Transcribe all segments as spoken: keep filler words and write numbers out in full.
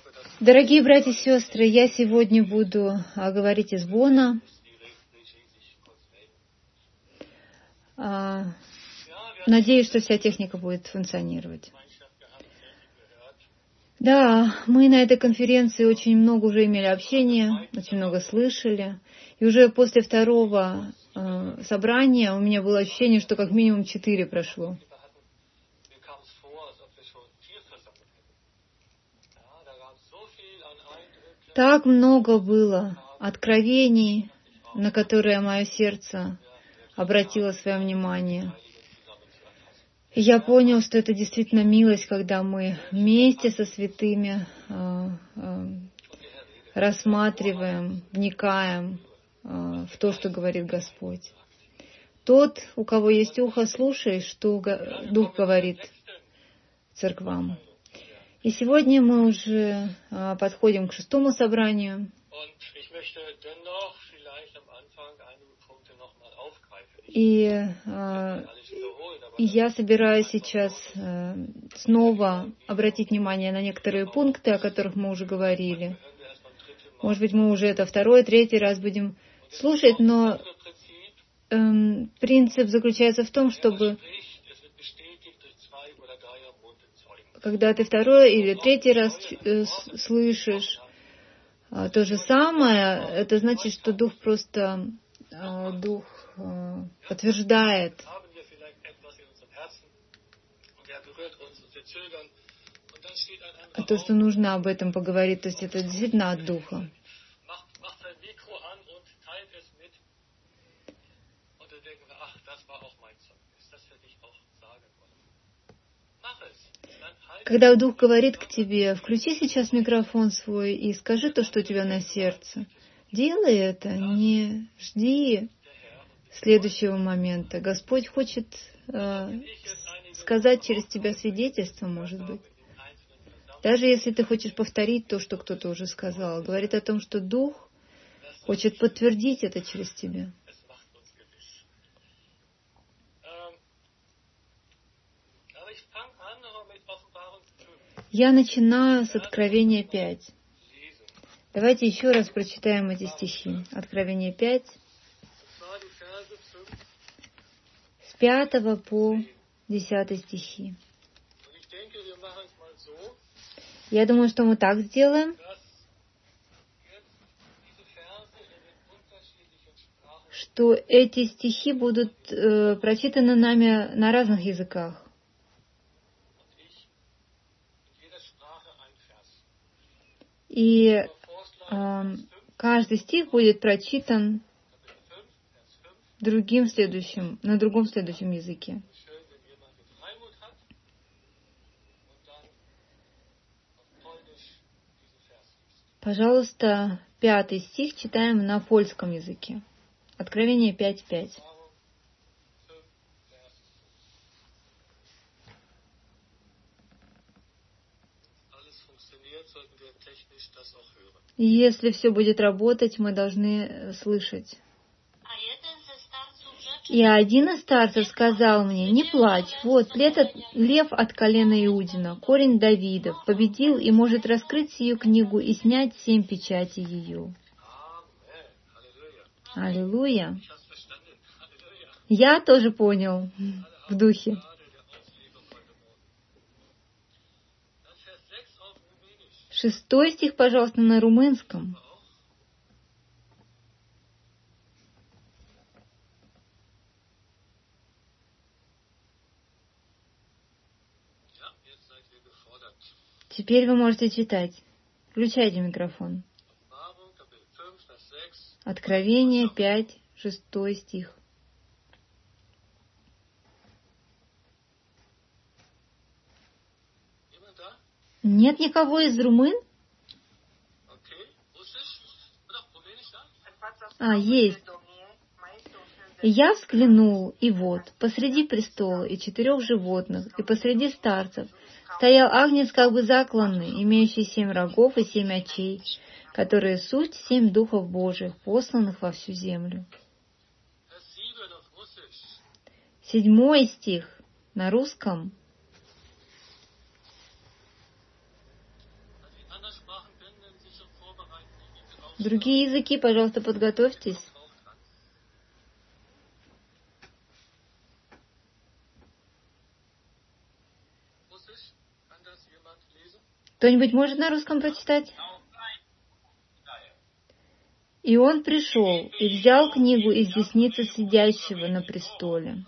Дорогие братья и сестры, я сегодня буду говорить из Бонна. Надеюсь, что вся техника будет функционировать. Да, мы на этой конференции очень много уже имели общения, очень много слышали. И уже после второго э, собрания у меня было ощущение, что как минимум четыре прошло. Так много было откровений, на которые мое сердце обратило свое внимание. И я понял, что это действительно милость, когда мы вместе со святыми э, э, рассматриваем, вникаем э, в то, что говорит Господь. Тот, у кого есть ухо, слушай, что Дух говорит церквам. И сегодня мы уже э, подходим к шестому собранию. И, э, и я собираюсь сейчас э, снова обратить внимание на некоторые пункты, о которых мы уже говорили. Может быть, мы уже это второй, третий раз будем слушать, но э, принцип заключается в том, чтобы когда ты второй или третий раз э, слышишь э, то же самое, это значит, что Дух просто э, Дух э, подтверждает. А то, что нужно об этом поговорить, то есть это действительно от Духа. Когда Дух говорит к тебе, включи сейчас микрофон свой и скажи то, что у тебя на сердце. Делай это, не жди следующего момента. Господь хочет э, сказать через тебя свидетельство, может быть. Даже если ты хочешь повторить то, что кто-то уже сказал. Говорит о том, что Дух хочет подтвердить это через тебя. Я начинаю с Откровения пять. Давайте еще раз прочитаем эти стихи. Откровение пять. С пятого по десятый стихи. Я думаю, что мы так сделаем, что эти стихи будут э, прочитаны нами на разных языках. И э, каждый стих будет прочитан другим следующим, на другом следующем языке. Пожалуйста, пятый стих читаем на польском языке. Откровение пять пять. Если все будет работать, мы должны слышать. И один из старцев сказал мне: не плачь, вот лев от колена Иудина, корень Давидов, победил и может раскрыть сию книгу и снять семь печатей ее. Аллилуйя! Я тоже понял в духе. Шестой стих, пожалуйста, на румынском. Теперь вы можете читать. Включайте микрофон. Откровение пять, шестой стих. Нет никого из румын? А, есть. И я взглянул, и вот, посреди престола и четырех животных, и посреди старцев, стоял агнец как бы закланный, имеющий семь рогов и семь очей, которые суть семь духов Божьих, посланных во всю землю. Седьмой стих на русском. Другие языки, пожалуйста, подготовьтесь. Кто-нибудь может на русском прочитать? И он пришел и взял книгу из десницы сидящего на престоле.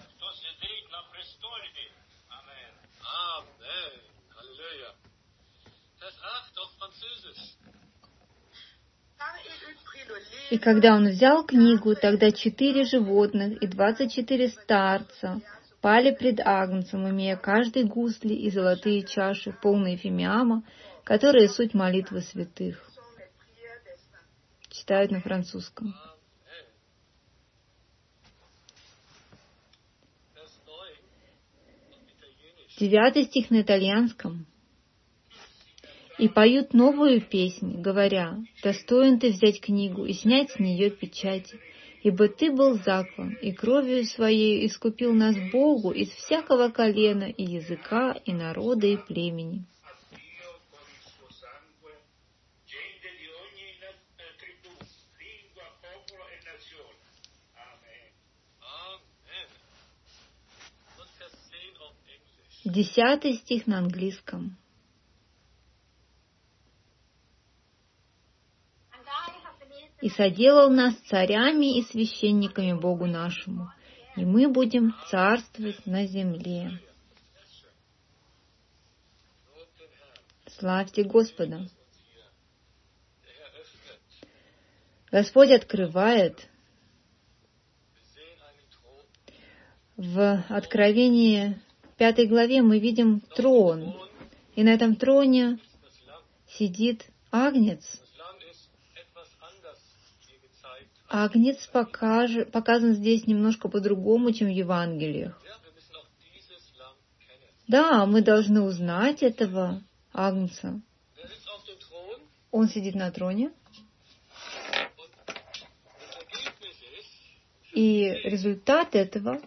И когда он взял книгу, тогда четыре животных и двадцать четыре старца пали пред Агнцем, имея каждый гусли и золотые чаши, полные фимиама, которые суть молитвы святых. Читают на французском. Девятый стих на итальянском. И поют новую песнь, говоря: «Достоин ты взять книгу и снять с нее печати, ибо ты был заклан, и кровью своей искупил нас Богу из всякого колена, и языка, и народа, и племени». Десятый стих на английском. «И соделал нас царями и священниками Богу нашему, и мы будем царствовать на земле». Славьте Господа! Господь открывает в Откровении пятой главе мы видим трон, и на этом троне сидит Агнец. Агнец покаж... показан здесь немножко по-другому, чем в Евангелиях. Да, мы должны узнать этого Агнца. Он сидит на троне. И результат этого,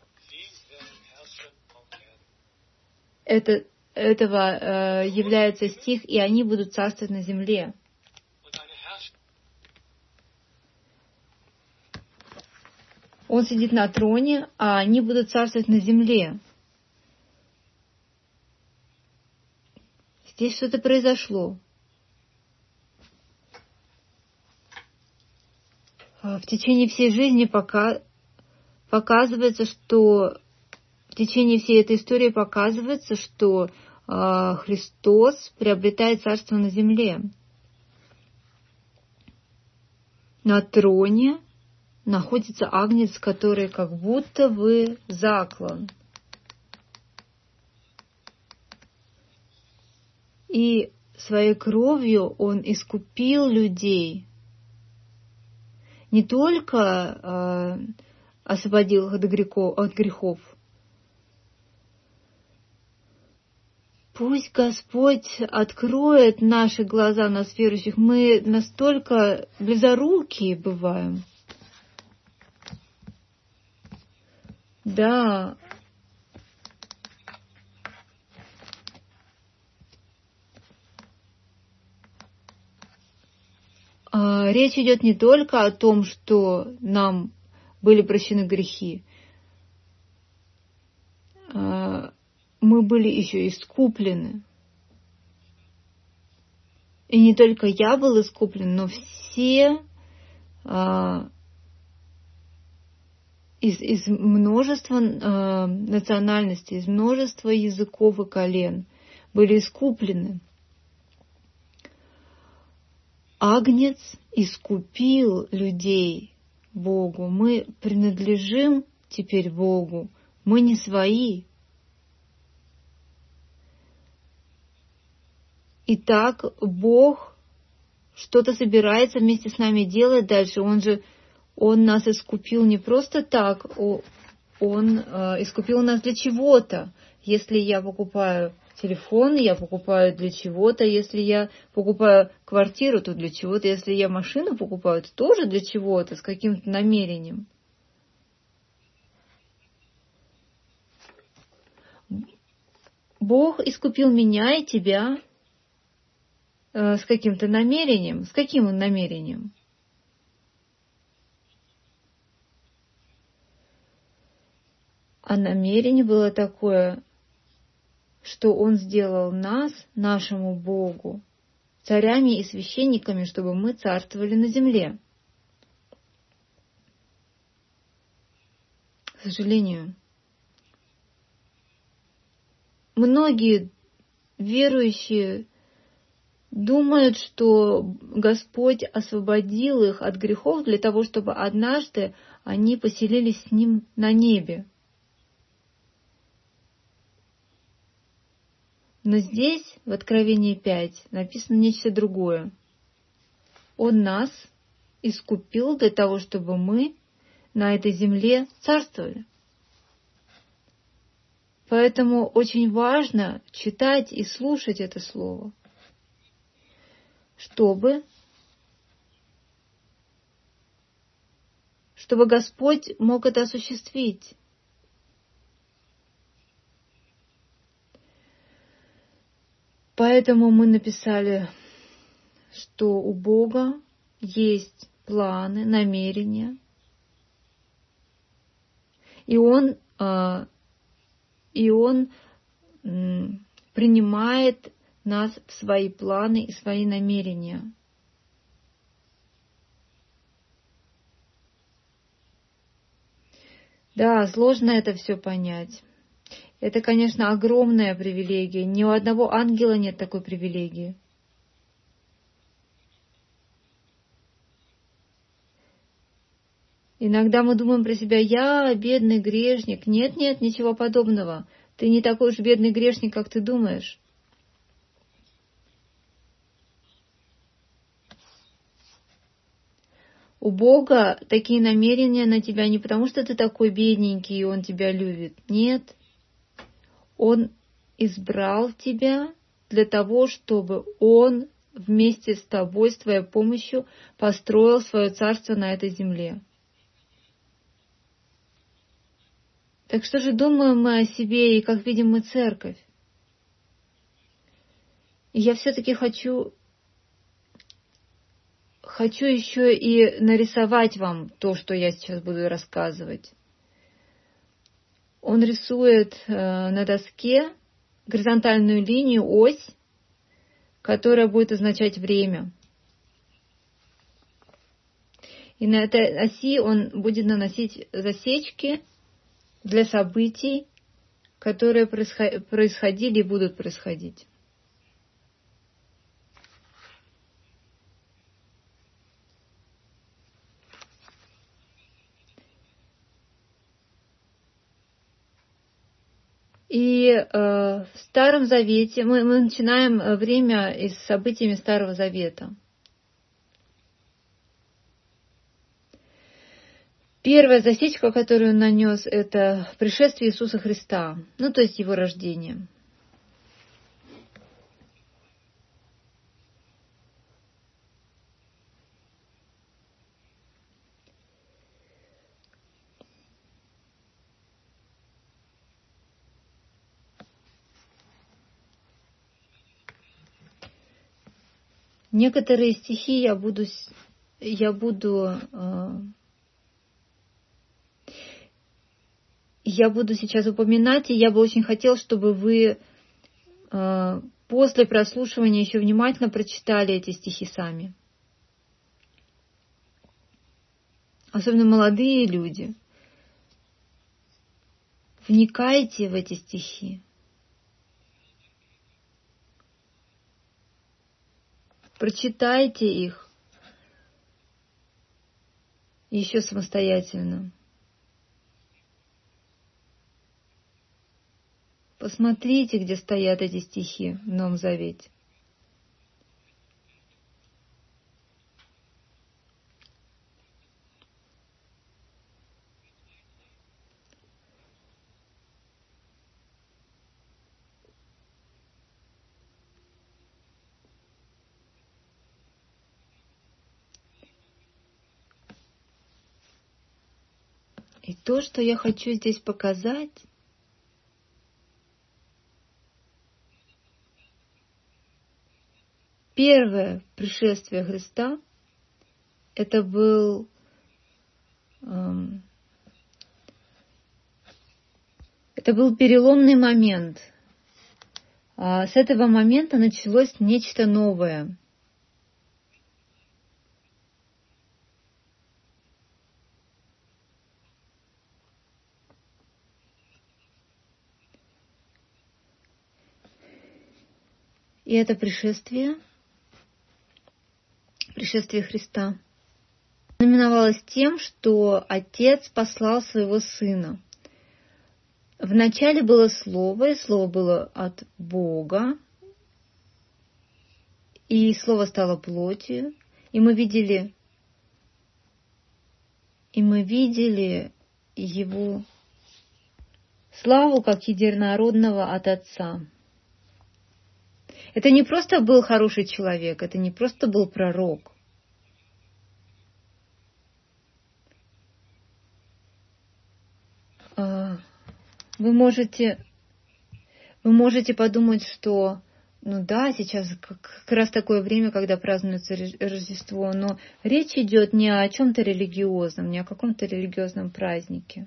это, этого э, является стих: «И они будут царствовать на земле». Он сидит на троне, а они будут царствовать на земле. Здесь что-то произошло. В течение всей жизни пока показывается, что в течение всей этой истории показывается, что э, Христос приобретает царство на земле. На троне находится Агнец, который как будто бы заклан. И своей кровью он искупил людей. Не только э, освободил их от грехов, от грехов. Пусть Господь откроет наши глаза, нас верующих. Мы настолько близорукие бываем. Да. А, речь идет не только о том, что нам были прощены грехи. А, мы были еще искуплены. И не только я был искуплен, но все а, Из, из множества э, национальностей, из множества языков и колен были искуплены. Агнец искупил людей Богу. Мы принадлежим теперь Богу. Мы не свои. Итак, Бог что-то собирается вместе с нами делать дальше. Он же Он нас искупил не просто так, Он э, искупил нас для чего-то. Если я покупаю телефон, я покупаю для чего-то. Если я покупаю квартиру, то для чего-то. Если я машину покупаю, то тоже для чего-то, с каким-то намерением. Бог искупил меня и тебя. э, с каким-то намерением. С каким он намерением? А намерение было такое, что Он сделал нас, нашему Богу, царями и священниками, чтобы мы царствовали на земле. К сожалению, многие верующие думают, что Господь освободил их от грехов для того, чтобы однажды они поселились с Ним на небе. Но здесь, в Откровении пять, написано нечто другое. Он нас искупил для того, чтобы мы на этой земле царствовали. Поэтому очень важно читать и слушать это слово, чтобы, чтобы Господь мог это осуществить. Поэтому мы написали, что у Бога есть планы, намерения, и Он, и Он принимает нас в свои планы и свои намерения. Да, сложно это все понять. Это, конечно, огромная привилегия. Ни у одного ангела нет такой привилегии. Иногда мы думаем про себя: я бедный грешник. Нет, нет, ничего подобного. Ты не такой уж бедный грешник, как ты думаешь. У Бога такие намерения на тебя не потому, что ты такой бедненький, и Он тебя любит. Нет. Он избрал тебя для того, чтобы Он вместе с тобой, с твоей помощью, построил свое царство на этой земле. Так что же думаем мы о себе и как видим мы церковь? И я все-таки хочу, хочу еще и нарисовать вам то, что я сейчас буду рассказывать. Он рисует э, на доске горизонтальную линию, ось, которая будет означать время. И на этой оси он будет наносить засечки для событий, которые происходили и будут происходить. И э, в Старом Завете мы, мы начинаем время с событиями Старого Завета. Первая засечка, которую он нанес, это пришествие Иисуса Христа, ну то есть Его рождение. Некоторые стихи я буду, я буду, я буду сейчас упоминать, и я бы очень хотела, чтобы вы после прослушивания еще внимательно прочитали эти стихи сами. Особенно молодые люди. Вникайте в эти стихи. Прочитайте их еще самостоятельно. Посмотрите, где стоят эти стихи в Новом Завете. И то, что я хочу здесь показать, первое пришествие Христа это был эм, это был переломный момент. А с этого момента началось нечто новое. И это пришествие, пришествие Христа, знаменовалось тем, что Отец послал своего Сына. Вначале было Слово, и Слово было от Бога, и Слово стало плотью, и мы видели, и мы видели Его славу как единородного от Отца. Это не просто был хороший человек, это не просто был пророк. Вы можете, вы можете подумать, что, ну да, сейчас как раз такое время, когда празднуется Рождество, но речь идет не о чем-то религиозном, не о каком-то религиозном празднике.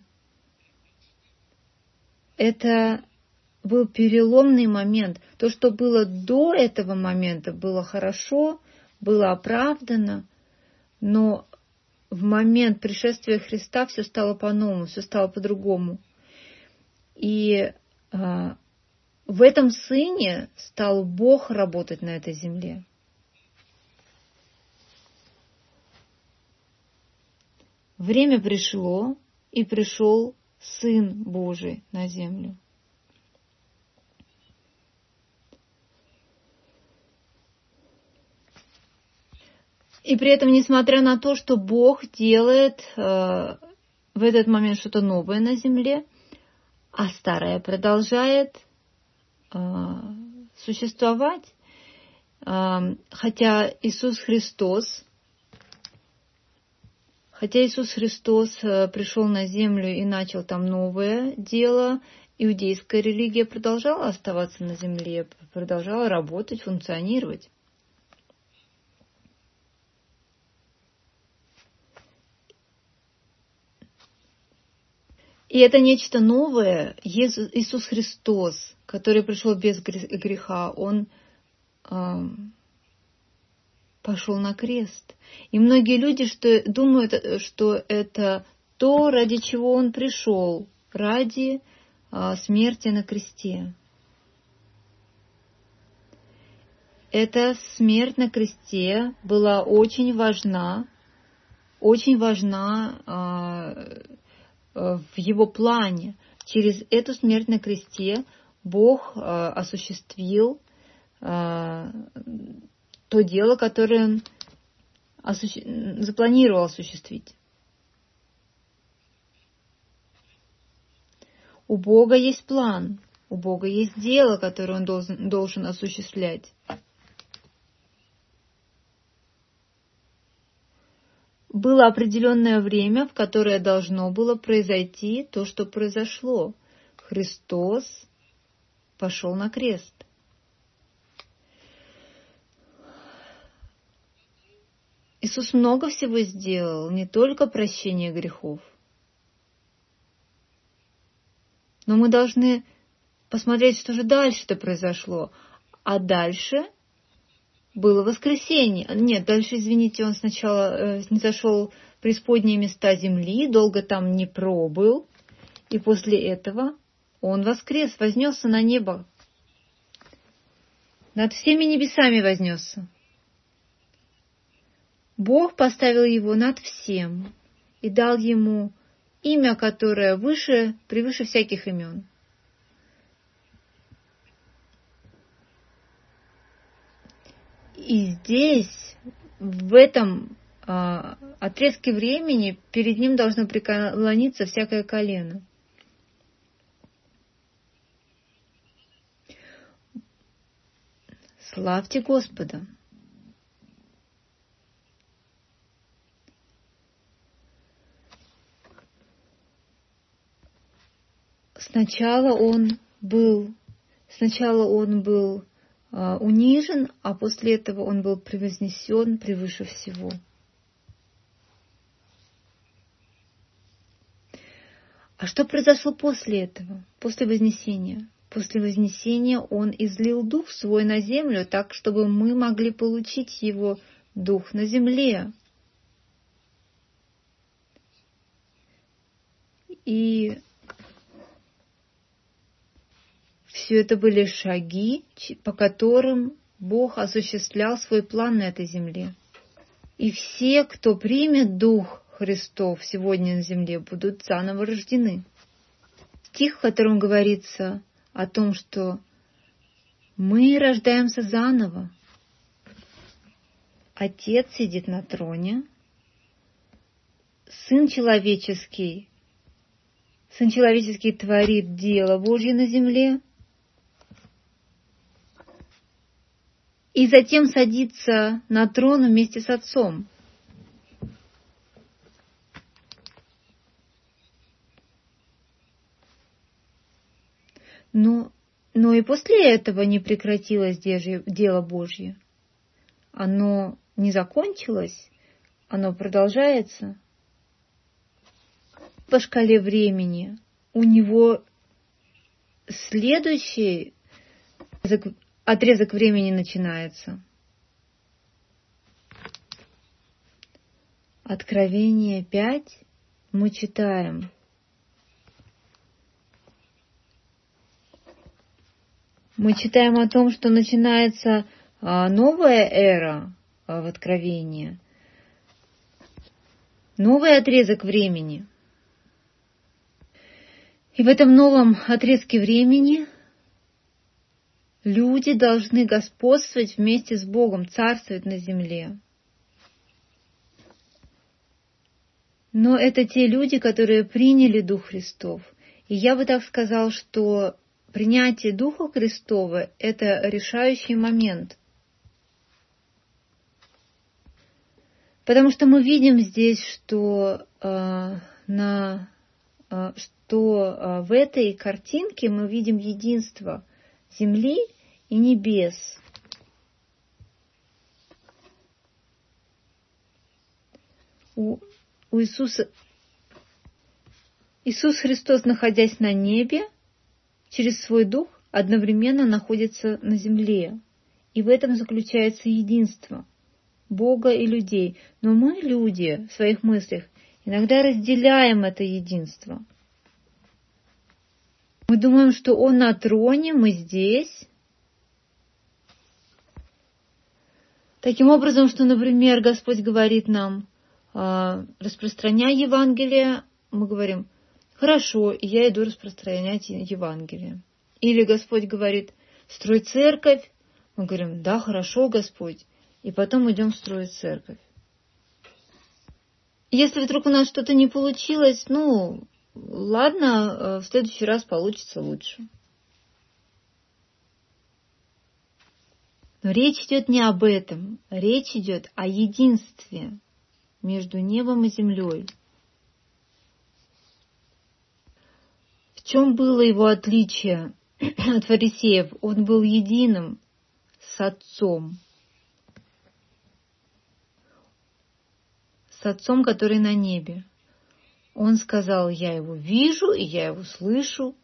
Это был переломный момент. То, что было до этого момента, было хорошо, было оправдано, но в момент пришествия Христа все стало по-новому, все стало по-другому. И а, в этом Сыне стал Бог работать на этой земле. Время пришло, и пришел Сын Божий на землю. И при этом, несмотря на то, что Бог делает э, в этот момент что-то новое на земле, а старое продолжает э, существовать, э, хотя Иисус Христос, хотя Иисус Христос э, пришел на землю и начал там новое дело, иудейская религия продолжала оставаться на земле, продолжала работать, функционировать. И это нечто новое. Иисус Христос, который пришел без греха, Он э, пошел на крест. И многие люди что, думают, что это то, ради чего Он пришел, ради э, смерти на кресте. Эта смерть на кресте была очень важна, очень важна э, в Его плане. Через эту смерть на кресте Бог э, осуществил э, то дело, которое Он осуществ... запланировал осуществить. У Бога есть план, у Бога есть дело, которое Он должен, должен осуществлять. Было определенное время, в которое должно было произойти то, что произошло. Христос пошел на крест. Иисус много всего сделал, не только прощение грехов. Но мы должны посмотреть, что же дальше-то произошло. А дальше было воскресенье. Нет, дальше, извините, он сначала э, не зашел в преисподние места земли, долго там не пробыл, и после этого он воскрес, вознесся на небо. Над всеми небесами вознесся. Бог поставил его над всем и дал ему имя, которое выше, превыше всяких имен. И здесь, в этом а, отрезке времени, перед ним должно преклониться всякое колено. Славьте Господа! Сначала он был, сначала он был унижен, а после этого он был превознесен превыше всего. А что произошло после этого, после вознесения? После вознесения он излил Дух свой на землю, так, чтобы мы могли получить Его Дух на земле. И все это были шаги, по которым Бог осуществлял свой план на этой земле. И все, кто примет Дух Христов сегодня на земле, будут заново рождены. Стих, в котором говорится о том, что мы рождаемся заново. Отец сидит на троне, Сын человеческий, Сын человеческий творит дело Божье на земле, и затем садится на трон вместе с Отцом. Но, но и после этого не прекратилось дело Божье. Оно не закончилось, оно продолжается. По шкале времени у него следующий отрезок времени начинается. Откровение пять мы читаем. Мы читаем о том, что начинается новая эра в Откровении, новый отрезок времени. И в этом новом отрезке времени люди должны господствовать вместе с Богом, царствовать на земле. Но это те люди, которые приняли Дух Христов. И я бы так сказал, что принятие Духа Христова – это решающий момент. Потому что мы видим здесь, что, э, на, э, что э, в этой картинке мы видим единство земли и небес. У, у Иисуса, Иисус Христос, находясь на небе, через свой Дух одновременно находится на земле. И в этом заключается единство Бога и людей. Но мы, люди, в своих мыслях иногда разделяем это единство. Мы думаем, что Он на троне, мы здесь. Таким образом, что, например, Господь говорит нам, распространяй Евангелие, мы говорим, хорошо, я иду распространять Евангелие. Или Господь говорит, строй церковь, мы говорим, да, хорошо, Господь, и потом идем строить церковь. Если вдруг у нас что-то не получилось, ну, ладно, в следующий раз получится лучше. Но речь идет не об этом, речь идет о единстве между небом и землей. В чем было его отличие от фарисеев? Он был единым с Отцом. С Отцом, который на небе. Он сказал, я его вижу, и я его слышу.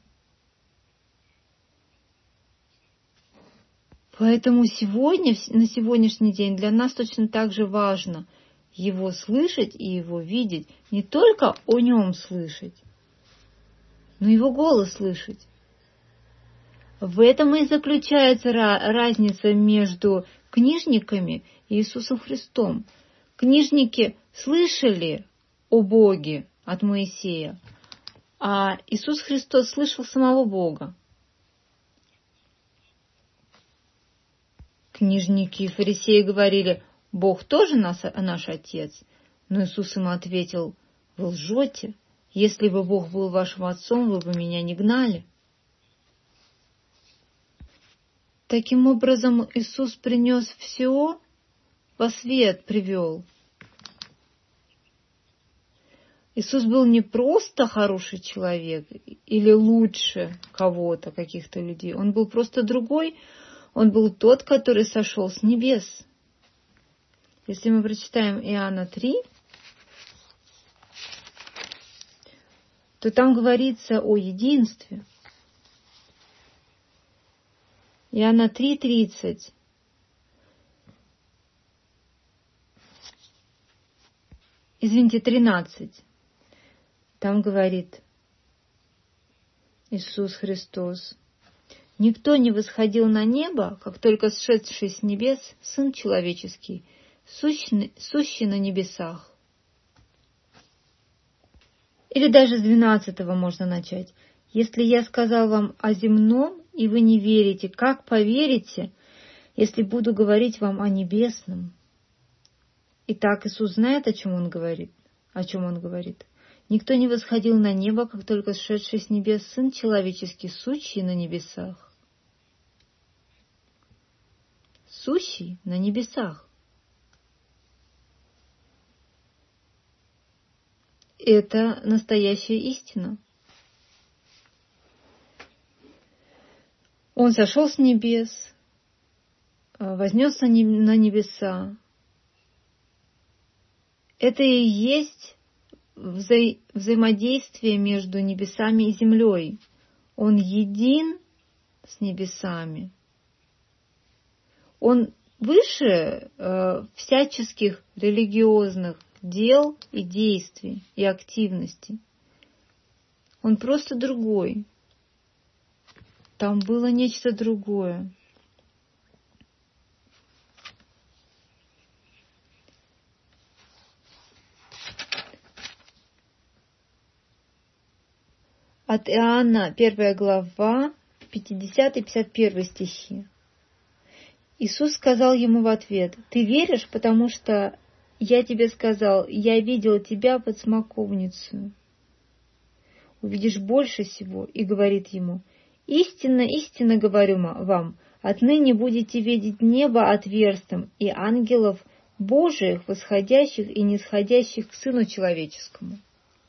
Поэтому сегодня, на сегодняшний день для нас точно так же важно его слышать и его видеть. Не только о нем слышать, но его голос слышать. В этом и заключается разница между книжниками и Иисусом Христом. Книжники слышали о Боге от Моисея, а Иисус Христос слышал самого Бога. Книжники и фарисеи говорили, Бог тоже наш, наш Отец. Но Иисус им ответил, вы лжете. Если бы Бог был вашим Отцом, вы бы меня не гнали. Таким образом, Иисус принес все, во свет привел. Иисус был не просто хороший человек или лучше кого-то, каких-то людей. Он был просто другой. Он был тот, который сошел с небес. Если мы прочитаем Иоанна три, то там говорится о единстве. Иоанна три тридцать. Извините, тринадцать. Там говорит Иисус Христос: «Никто не восходил на небо, как только сшедший с небес Сын Человеческий, сущный, сущий на небесах». Или даже с двенадцатого можно начать. «Если я сказал вам о земном, и вы не верите, как поверите, если буду говорить вам о небесном?» Итак, Иисус знает, о чем Он говорит. О чем Он говорит. «Никто не восходил на небо, как только сшедший с небес Сын Человеческий, сущий на небесах». Сущий на небесах. Это настоящая истина. Он сошел с небес, вознесся на небеса. Это и есть вза- взаимодействие между небесами и землей. Он един с небесами. Он выше э, всяческих религиозных дел и действий и активностей. Он просто другой. Там было нечто другое. От Иоанна, первая глава, пятидесятый пятьдесят первый стихи. Иисус сказал ему в ответ: «Ты веришь, потому что я тебе сказал, я видел тебя под смоковницей. Увидишь больше всего». И говорит ему: «Истинно, истинно говорю вам, отныне будете видеть небо отверстым и ангелов Божиих, восходящих и нисходящих к Сыну Человеческому».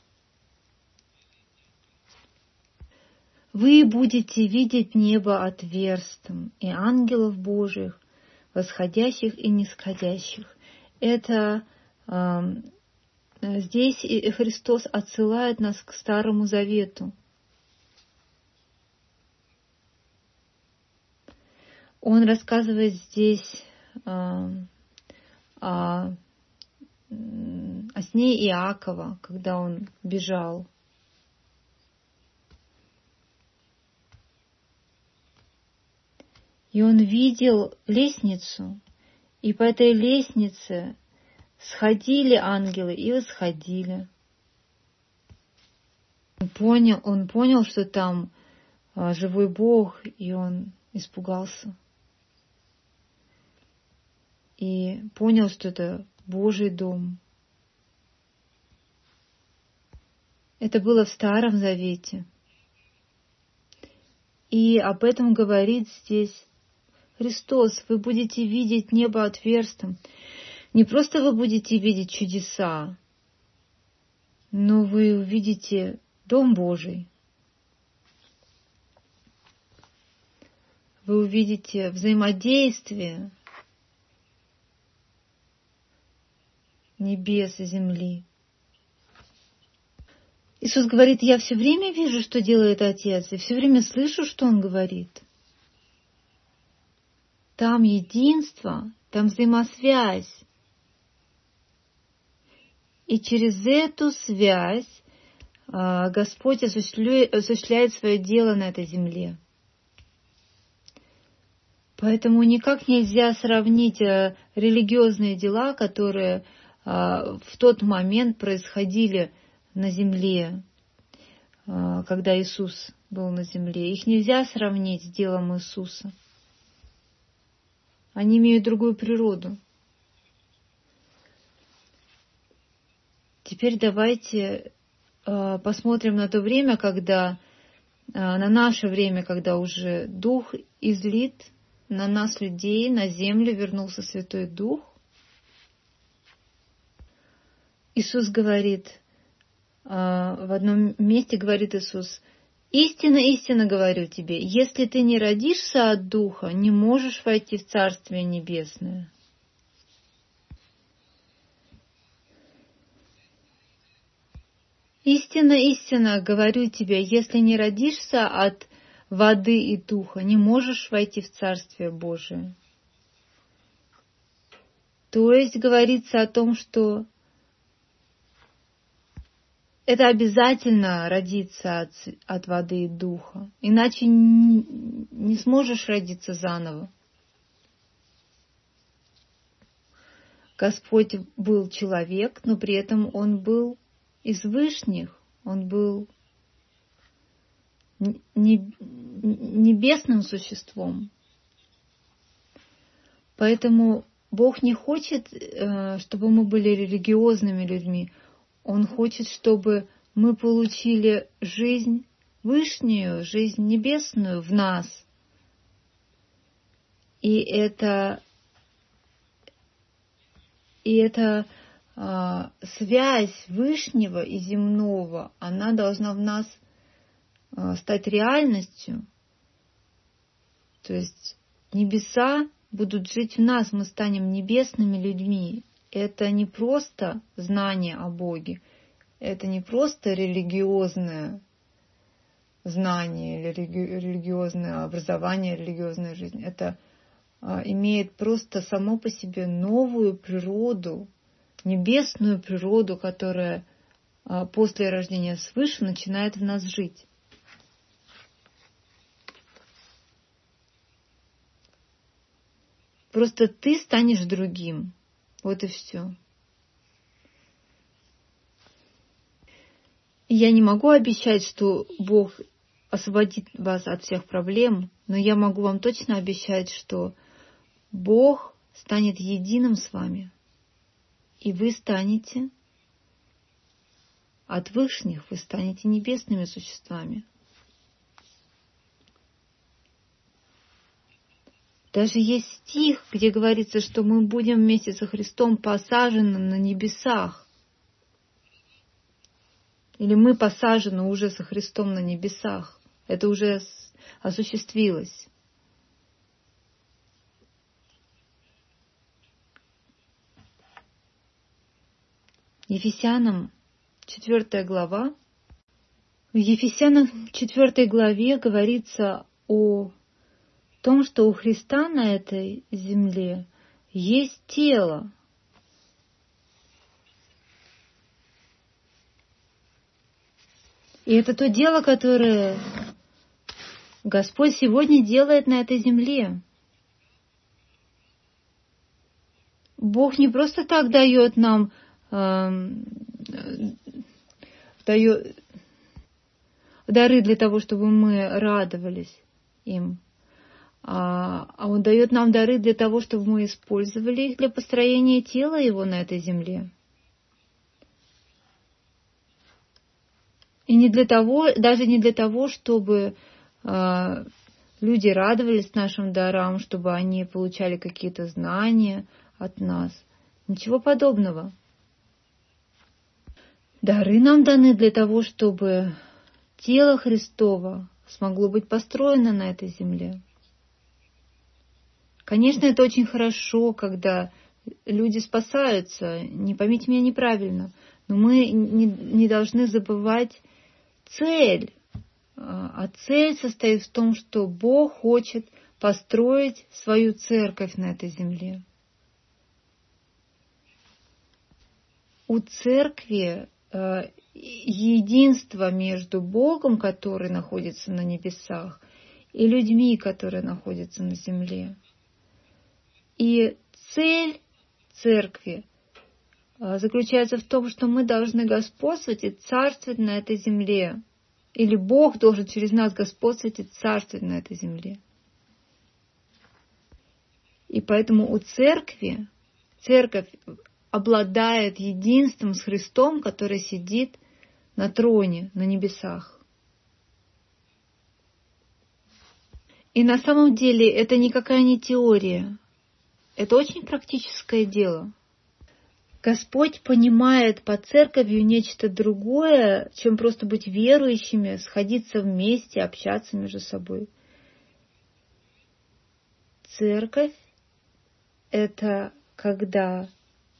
Вы будете видеть небо отверстым и ангелов Божиих, восходящих и нисходящих. Это э, здесь Христос отсылает нас к Старому Завету. Он рассказывает здесь э, о, о сне Иакова, когда он бежал. И он видел лестницу, и по этой лестнице сходили ангелы и восходили. Он понял, он понял, что там живой Бог, и он испугался. И понял, что это Божий дом. Это было в Старом Завете. И об этом говорит здесь Христос: вы будете видеть небо отверстым. Не просто вы будете видеть чудеса, но вы увидите Дом Божий. Вы увидите взаимодействие небес и земли. Иисус говорит: я все время вижу, что делает Отец, и все время слышу, что Он говорит. Там единство, там взаимосвязь. И через эту связь Господь осуществляет свое дело на этой земле. Поэтому никак нельзя сравнить религиозные дела, которые в тот момент происходили на земле, когда Иисус был на земле. Их нельзя сравнить с делом Иисуса. Они имеют другую природу. Теперь давайте э, посмотрим на то время, когда, э, на наше время, когда уже Дух излит на нас, людей, на землю вернулся Святой Дух. Иисус говорит, э, в одном месте говорит Иисус: Истинно, истинно говорю тебе, если ты не родишься от Духа, не можешь войти в Царствие Небесное. Истинно, истинно говорю тебе, если не родишься от воды и духа, не можешь войти в Царствие Божие. То есть говорится о том, что это обязательно родиться от, от воды и духа, иначе не, не сможешь родиться заново. Господь был человек, но при этом Он был из вышних, Он был небесным существом. Поэтому Бог не хочет, чтобы мы были религиозными людьми. Он хочет, чтобы мы получили жизнь вышнюю, жизнь небесную в нас. И это, и эта а, связь вышнего и земного, она должна в нас а, стать реальностью. То есть небеса будут жить в нас, мы станем небесными людьми. Это не просто знание о Боге, это не просто религиозное знание или религиозное образование, религиозная жизнь. Это а, имеет просто само по себе новую природу, небесную природу, которая а, после рождения свыше начинает в нас жить. Просто ты станешь другим. Вот и все. Я не могу обещать, что Бог освободит вас от всех проблем, но я могу вам точно обещать, что Бог станет единым с вами, и вы станете от вышних, вы станете небесными существами. Даже есть стих, где говорится, что мы будем вместе со Христом посажены на небесах. Или мы посажены уже со Христом на небесах. Это уже осуществилось. Ефесянам четвёртая глава. В Ефесянам четвёртой главе говорится о том, что у Христа на этой земле есть тело. И это то дело, которое Господь сегодня делает на этой земле. Бог не просто так дает нам э, дает дары для того, чтобы мы радовались им. А Он дает нам дары для того, чтобы мы использовали их для построения тела Его на этой земле. И не для того, даже не для того, чтобы а, люди радовались нашим дарам, чтобы они получали какие-то знания от нас. Ничего подобного. Дары нам даны для того, чтобы тело Христово смогло быть построено на этой земле. Конечно, это очень хорошо, когда люди спасаются, не поймите меня неправильно, но мы не, не должны забывать цель. А цель состоит в том, что Бог хочет построить свою церковь на этой земле. У церкви единство между Богом, который находится на небесах, и людьми, которые находятся на земле. И цель церкви заключается в том, что мы должны господствовать и царствовать на этой земле. Или Бог должен через нас господствовать и царствовать на этой земле. И поэтому у церкви, церковь обладает единством с Христом, который сидит на троне, на небесах. И на самом деле это никакая не теория. Это очень практическое дело. Господь понимает под церковью нечто другое, чем просто быть верующими, сходиться вместе, общаться между собой. Церковь — это когда,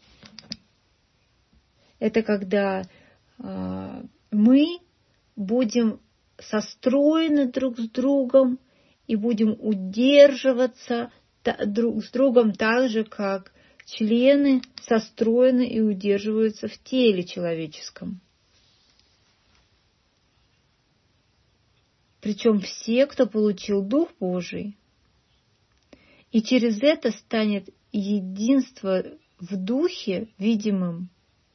это когда э, мы будем состроены друг с другом и будем удерживаться друг с другом так же, как члены состроены и удерживаются в теле человеческом. Причем все, кто получил Дух Божий. И через это станет единство в Духе видимым.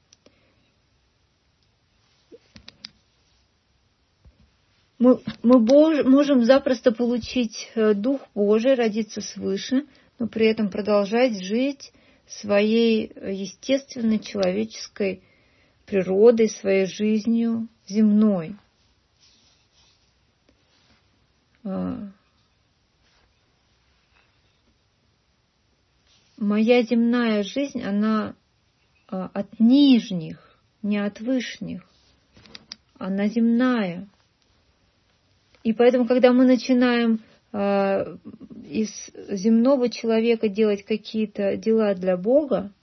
Мы, мы бож, можем запросто получить Дух Божий, родиться свыше, но при этом продолжать жить своей естественной человеческой природой, своей жизнью земной. Моя земная жизнь, она от нижних, не от вышних. Она земная. И поэтому, когда мы начинаем э, из земного человека делать какие-то дела для Бога,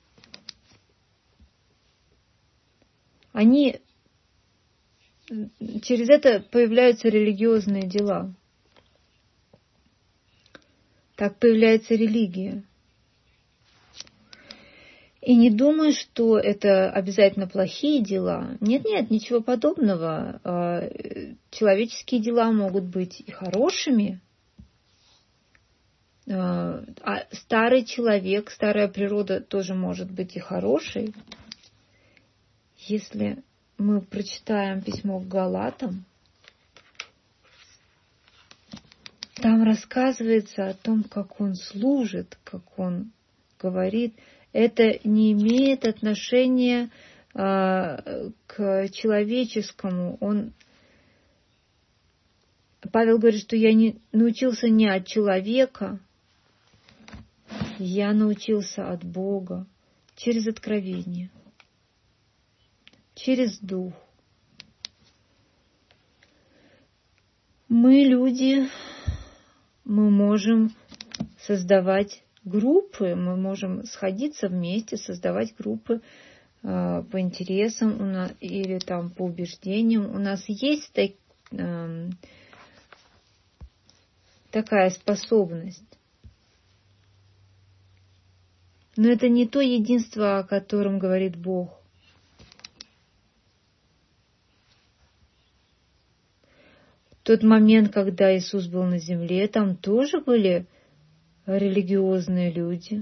они через это появляются религиозные дела. Так появляется религия. И не думай, что это обязательно плохие дела. Нет-нет, ничего подобного. Человеческие дела могут быть и хорошими. А старый человек, старая природа тоже может быть и хорошей. Если мы прочитаем письмо к Галатам, там рассказывается о том, как он служит, как он говорит. Это не имеет отношения а, к человеческому. Он, Павел говорит, что я не, научился не от человека, я научился от Бога через откровение, через Дух. Мы люди, мы можем создавать группы, мы можем сходиться вместе, создавать группы э, по интересам у нас, или там по убеждениям. У нас есть так, э, такая способность. Но это не то единство, о котором говорит Бог. В тот момент, когда Иисус был на земле, там тоже были религиозные люди.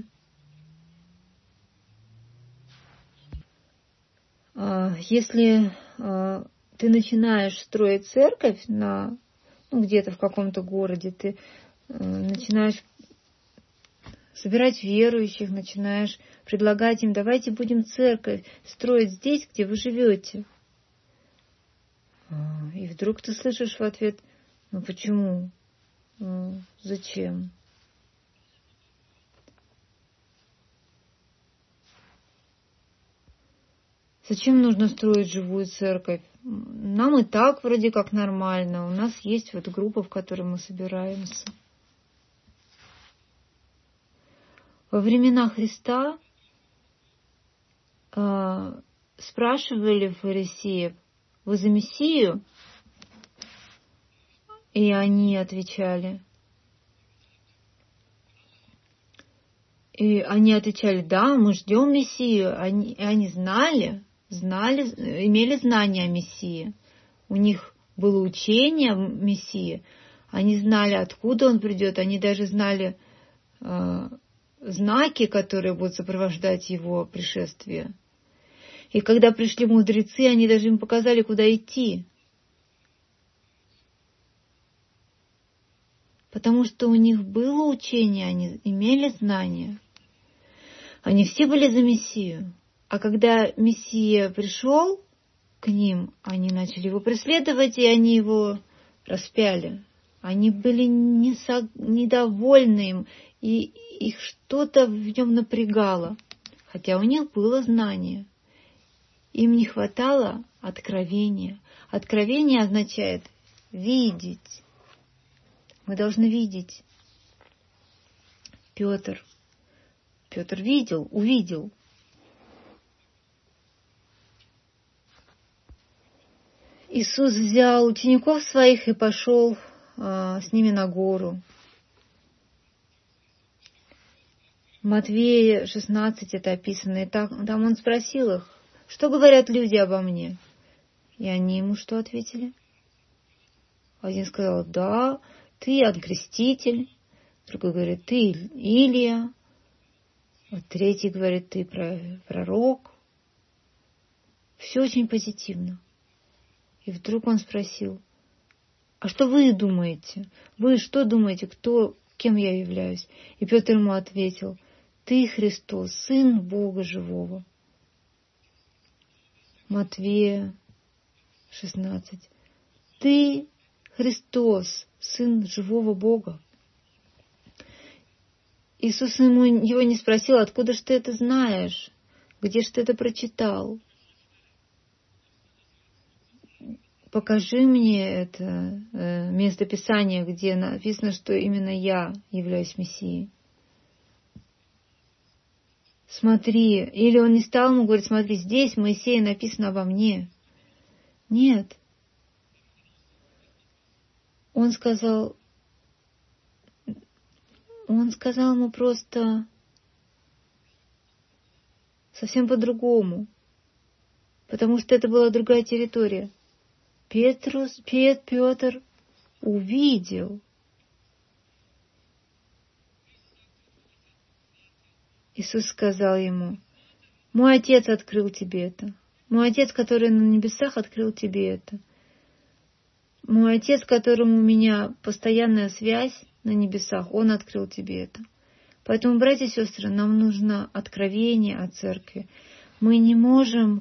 Если ты начинаешь строить церковь на, ну, где-то в каком-то городе, ты начинаешь собирать верующих, начинаешь предлагать им: давайте будем церковь строить здесь, где вы живете. И вдруг ты слышишь в ответ: ну почему? Ну, зачем? Зачем нужно строить живую церковь? Нам и так вроде как нормально. У нас есть вот группа, в которой мы собираемся. Во времена Христа э, спрашивали фарисеев: вы за Мессию? И они отвечали. И они отвечали: да, мы ждем Мессию. Они, и они знали, знали, имели знания о Мессии. У них было учение о Мессии. Они знали, откуда он придет. Они даже знали э, знаки, которые будут сопровождать его пришествие. И когда пришли мудрецы, они даже им показали, куда идти. Потому что у них было учение, они имели знания. Они все были за Мессию. А когда Мессия пришел к ним, они начали его преследовать, и они его распяли. Они были недовольны им, и их что-то в нем напрягало. хотя у них было знание. Им не хватало откровения. Откровение означает видеть. Мы должны видеть. Петр. Петр видел, увидел. Иисус взял учеников своих и пошел а, с ними на гору. В Матвея шестнадцать это описано. И там, там он спросил их, что говорят люди обо мне? И они ему что ответили? Один сказал, да, ты Иоанн Креститель. Другой говорит, ты Илия. А третий говорит, ты пророк. Все очень позитивно. И вдруг он спросил, а что вы думаете? Вы что думаете, кто, кем я являюсь? И Петр ему ответил, ты Христос, Сын Бога Живого. Матвея шестнадцать. Ты Христос, Сын Живого Бога. Иисус ему, его не спросил, откуда ж ты это знаешь? Где ж ты это прочитал? Покажи мне это э, место Писания, где написано, что именно я являюсь Мессией. Смотри. Или он не стал ему говорить, смотри, здесь в Моисее написано обо мне. Нет. Он сказал, он сказал ему просто совсем по-другому, потому что это была другая территория. Петрус, Пет, Петр увидел. Иисус сказал ему, мой Отец открыл тебе это. Мой Отец, который на небесах, открыл тебе это. Мой Отец, которому у меня постоянная связь на небесах, Он открыл тебе это. Поэтому, братья и сестры, нам нужно откровение о церкви. Мы не можем...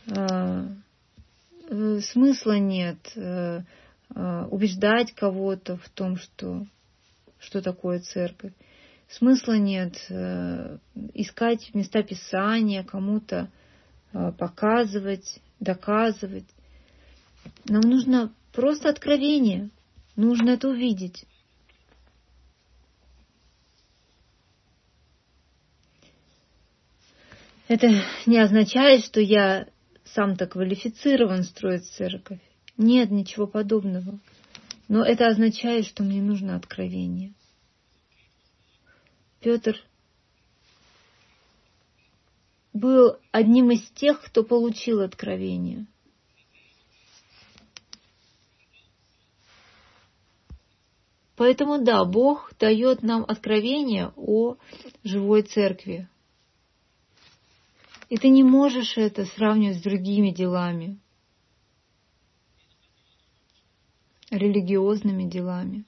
Смысла нет э, э, убеждать кого-то в том, что, что такое церковь. Смысла нет э, искать места Писания, кому-то э, показывать, доказывать. Нам нужно просто откровение. Нужно это увидеть. Это не означает, что я сам-то квалифицирован строить церковь. Нет, ничего подобного. Но это означает, что мне нужно откровение. Петр был одним из тех, кто получил откровение. Поэтому да, Бог дает нам откровение о живой церкви. И ты не можешь это сравнивать с другими делами, религиозными делами.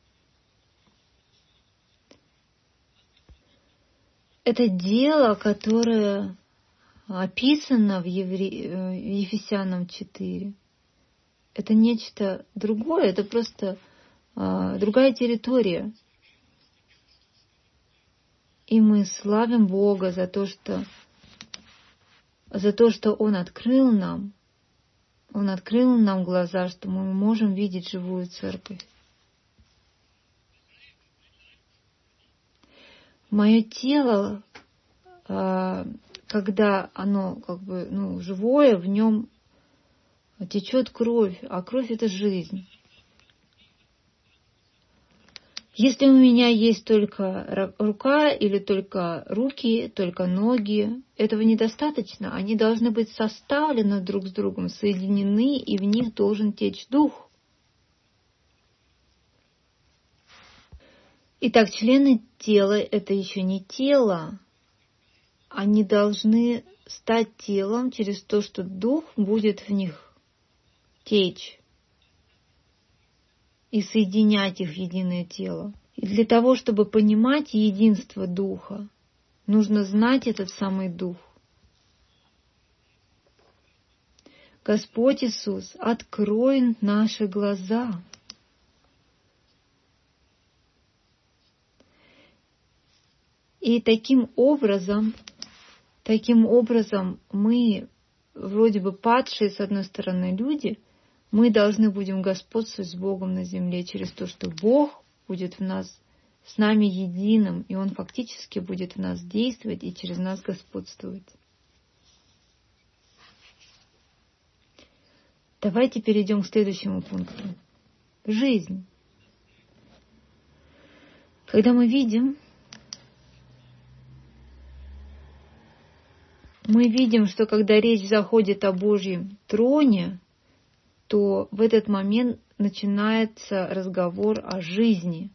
Это дело, которое описано в, Евре... в Ефесянам четыре. Это нечто другое, это просто а, другая территория. И мы славим Бога за то, что за то, что Он открыл нам, Он открыл нам глаза, что мы можем видеть живую церковь. Мое тело, когда оно как бы ну, живое, в нем течет кровь, а кровь — это жизнь. Если у меня есть только рука или только руки, только ноги, этого недостаточно. Они должны быть составлены друг с другом, соединены, и в них должен течь дух. Итак, члены тела — это еще не тело. Они должны стать телом через то, что дух будет в них течь и соединять их в единое тело. И для того, чтобы понимать единство Духа, нужно знать этот самый Дух. Господь Иисус, открой наши глаза. И таким образом, Таким образом, мы, вроде бы падшие, с одной стороны, люди, мы должны будем господствовать с Богом на земле через то, что Бог будет в нас, с нами единым, и Он фактически будет в нас действовать и через нас господствовать. Давайте перейдем к следующему пункту. Жизнь. Когда мы видим, мы видим, что когда речь заходит о Божьем троне, то в этот момент начинается разговор о жизни.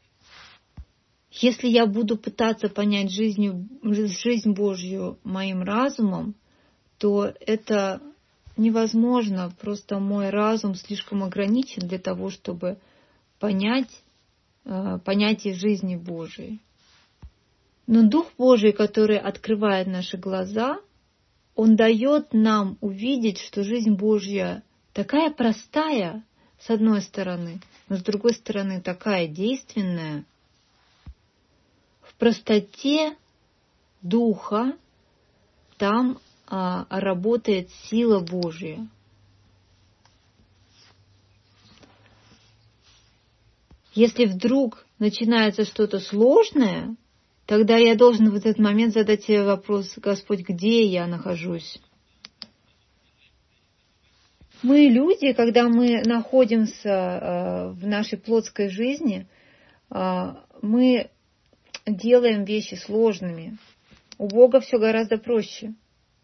Если я буду пытаться понять жизнь, жизнь Божью моим разумом, то это невозможно. Просто мой разум слишком ограничен для того, чтобы понять э, понятие жизни Божией. Но Дух Божий, который открывает наши глаза, Он дает нам увидеть, что жизнь Божья такая простая, с одной стороны, но с другой стороны такая действенная. В простоте Духа там а, работает сила Божья. Если вдруг начинается что-то сложное, тогда я должен в этот момент задать себе вопрос: Господь, где я нахожусь? Мы, люди, когда мы находимся в нашей плотской жизни, мы делаем вещи сложными. У Бога все гораздо проще.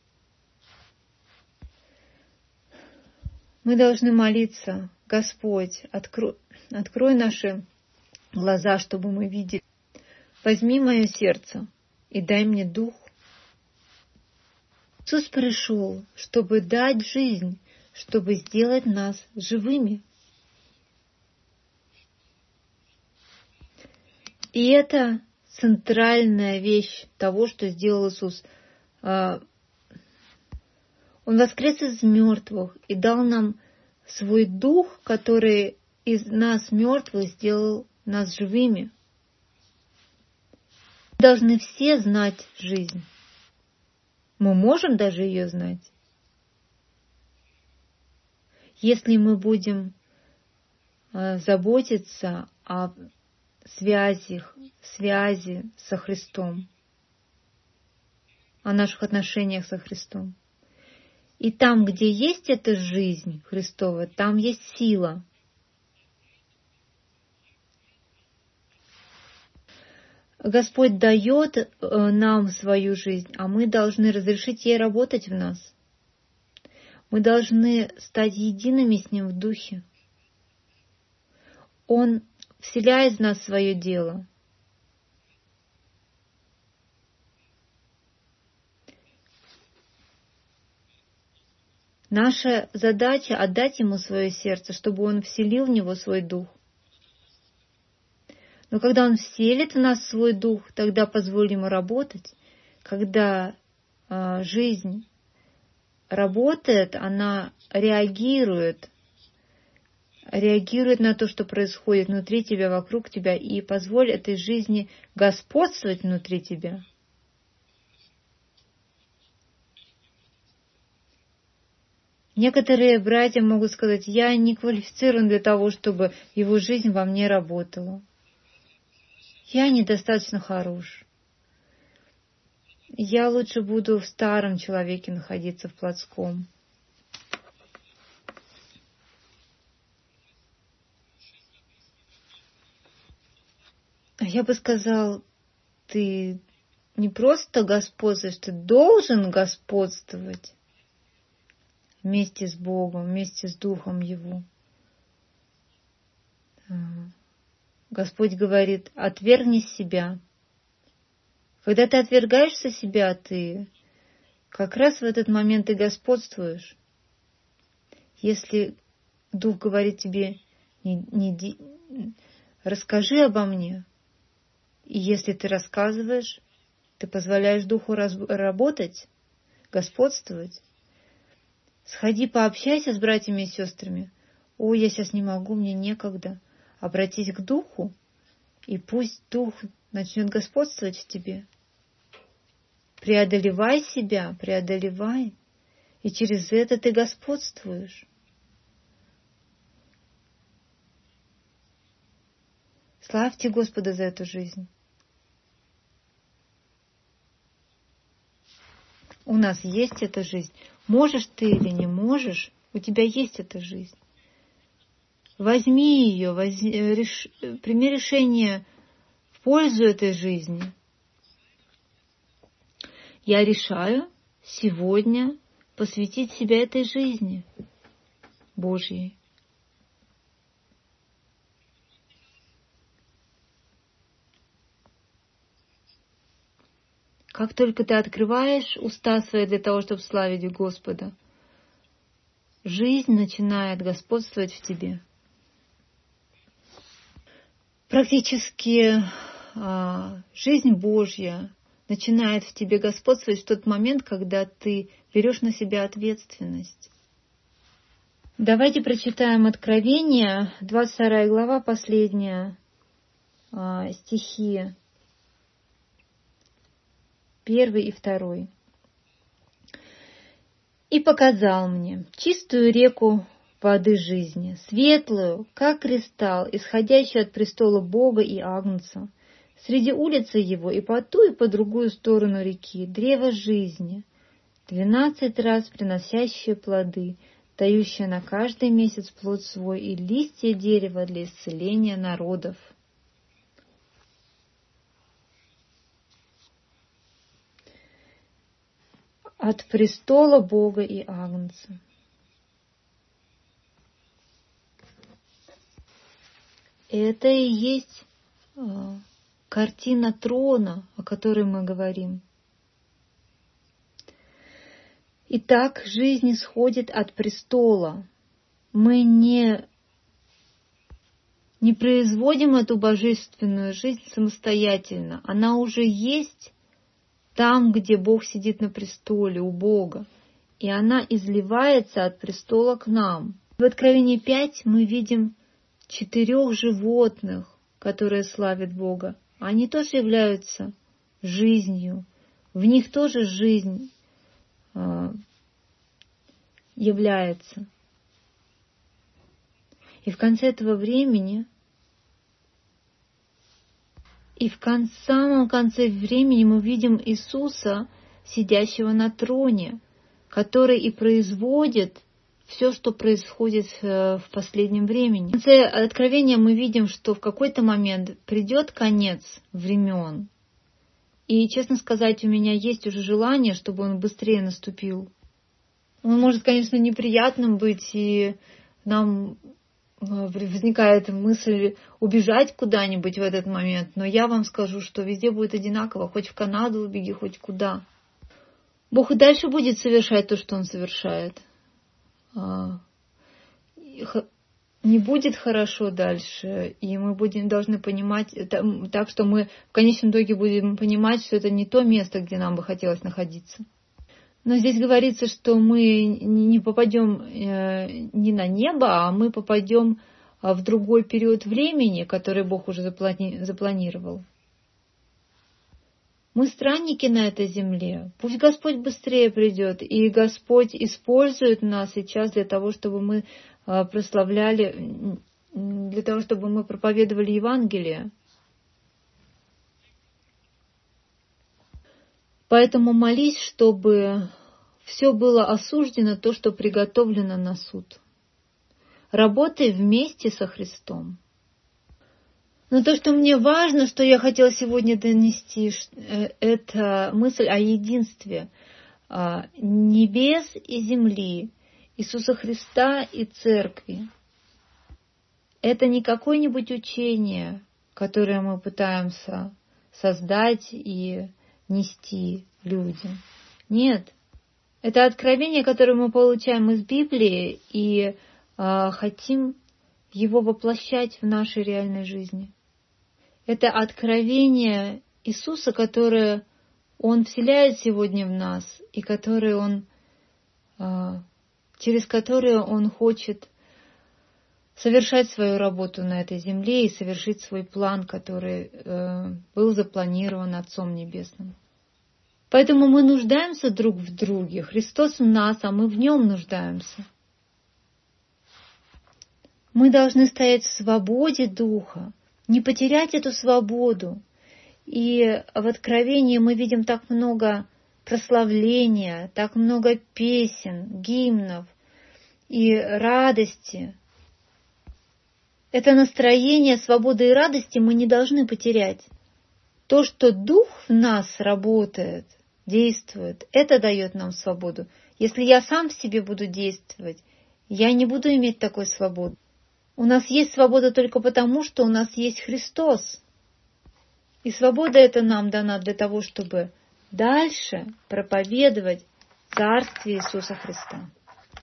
Мы должны молиться: Господь, открой, открой наши глаза, чтобы мы видели. Возьми мое сердце и дай мне дух. Иисус пришел, чтобы дать жизнь, чтобы сделать нас живыми. И это центральная вещь того, что сделал Иисус. Он воскрес из мертвых и дал нам свой дух, который из нас мертвых сделал нас живыми. Мы должны все знать жизнь. Мы можем даже ее знать. Если мы будем заботиться о связях, связи со Христом, о наших отношениях со Христом. И там, где есть эта жизнь Христова, там есть сила. Господь дает нам свою жизнь, а мы должны разрешить ей работать в нас. Мы должны стать едиными с Ним в духе. Он вселяет в нас свое дело. Наша задача — отдать Ему свое сердце, чтобы Он вселил в него свой дух. Но когда Он вселит в нас свой дух, тогда позволим Ему работать. Когда э, жизнь работает, она реагирует, реагирует на то, что происходит внутри тебя, вокруг тебя, и позволь этой жизни господствовать внутри тебя. Некоторые братья могут сказать: я не квалифицирован для того, чтобы его жизнь во мне работала. Я недостаточно хорош. Я лучше буду в старом человеке находиться, в плотском. Я бы сказал, ты не просто господствуешь, ты должен господствовать вместе с Богом, вместе с Духом Его. Господь говорит: отвергни себя. Когда ты отвергаешься себя, ты как раз в этот момент ты господствуешь. Если Дух говорит тебе: не, не, расскажи обо мне, и если ты рассказываешь, ты позволяешь Духу раз, работать, господствовать. Сходи, пообщайся с братьями и сестрами. О, я сейчас не могу, мне некогда. Обратись к Духу, и пусть Дух начнет господствовать в тебе. Преодолевай себя, преодолевай. И через это ты господствуешь. Славьте Господа за эту жизнь. У нас есть эта жизнь. Можешь ты или не можешь, у тебя есть эта жизнь. Возьми ее, воз... реш... прими решение в пользу этой жизни. Я решаю сегодня посвятить себя этой жизни Божьей. Как только ты открываешь уста свои для того, чтобы славить Господа, жизнь начинает господствовать в тебе. Практически а, жизнь Божья начинает в тебе господствовать в тот момент, когда ты берешь на себя ответственность. Давайте прочитаем Откровение, двадцать вторая глава, последняя, а, стихи, первый и второй. «И показал мне чистую реку воды жизни, светлую, как кристалл, исходящую от престола Бога и Агнца. Среди улицы его и по ту, и по другую сторону реки древо жизни, двенадцать раз приносящее плоды, дающее на каждый месяц плод свой, и листья дерева для исцеления народов». От престола Бога и Агнца. Это и есть а, картина трона, о которой мы говорим. Итак, жизнь исходит от престола. Мы не, не производим эту божественную жизнь самостоятельно. Она уже есть там, где Бог сидит на престоле, у Бога. И она изливается от престола к нам. В Откровении пять мы видим четырех животных, которые славят Бога. Они тоже являются жизнью. В них тоже жизнь э, является. И в конце этого времени, и в кон- самом конце времени мы видим Иисуса, сидящего на троне, который и производит все, что происходит в последнем времени. В конце Откровения мы видим, что в какой-то момент придет конец времен. И, честно сказать, у меня есть уже желание, чтобы он быстрее наступил. Он может, конечно, неприятным быть, и нам возникает мысль убежать куда-нибудь в этот момент, но я вам скажу, что везде будет одинаково, хоть в Канаду убеги, хоть куда. Бог и дальше будет совершать то, что Он совершает. Не будет хорошо дальше, и мы будем должны понимать, так что мы в конечном итоге будем понимать, что это не то место, где нам бы хотелось находиться. Но здесь говорится, что мы не попадем не на небо, а мы попадем в другой период времени, который Бог уже заплани- запланировал. Мы странники на этой земле. Пусть Господь быстрее придет, и Господь использует нас сейчас для того, чтобы мы прославляли, для того, чтобы мы проповедовали Евангелие. Поэтому молись, чтобы все было осуждено, то, что приготовлено на суд. Работай вместе со Христом. Но то, что мне важно, что я хотела сегодня донести, это мысль о единстве небес и земли, Иисуса Христа и Церкви. Это не какое-нибудь учение, которое мы пытаемся создать и нести людям. Нет, это откровение, которое мы получаем из Библии и э, хотим его воплощать в нашей реальной жизни. Это откровение Иисуса, которое Он вселяет сегодня в нас, и которое Он, э, через которое Он хочет совершать свою работу на этой земле и совершить свой план, который э, был запланирован Отцом Небесным. Поэтому мы нуждаемся друг в друге. Христос в нас, а мы в Нем нуждаемся. Мы должны стоять в свободе Духа, не потерять эту свободу. И в Откровении мы видим так много прославления, так много песен, гимнов и радости. Это настроение свободы и радости мы не должны потерять. То, что Дух в нас работает, действует, это дает нам свободу. Если я сам в себе буду действовать, я не буду иметь такой свободы. У нас есть свобода только потому, что у нас есть Христос. И свобода эта нам дана для того, чтобы дальше проповедовать Царствие Иисуса Христа.